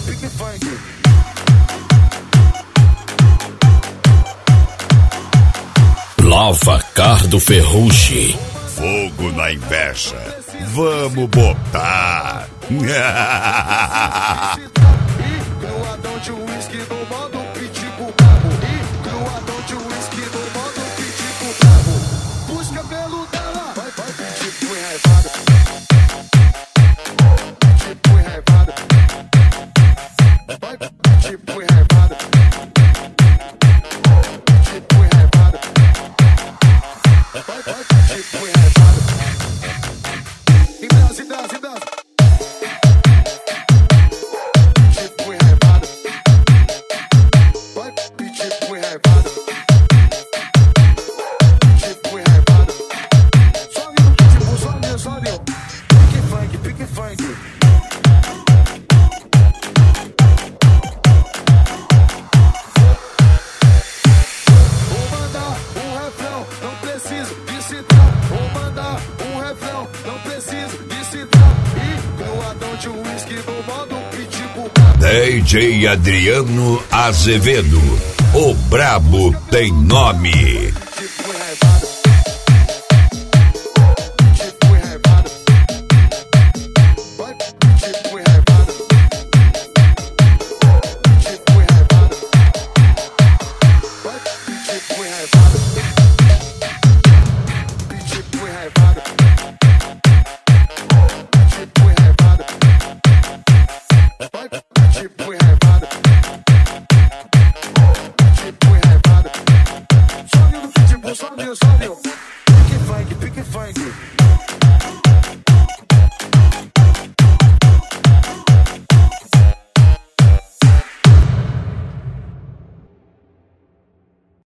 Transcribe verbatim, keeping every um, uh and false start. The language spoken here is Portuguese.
pique funk. Lavacar do Ferrugem. Fogo na inveja. Vamos botar. Cruadão de uísque do modo pitico brabo. Cruadão de uísque do modo pitico brabo. Busca pelo dela. Vai, vai, pitico enraivado. Pitico enraivado. Vai, pitico enraivado. Pitico enraivado. Vai, vai, pitico enraivado. Em Deus, em Deus, em Deus. D J Adriano Azevedo, o brabo tem nome.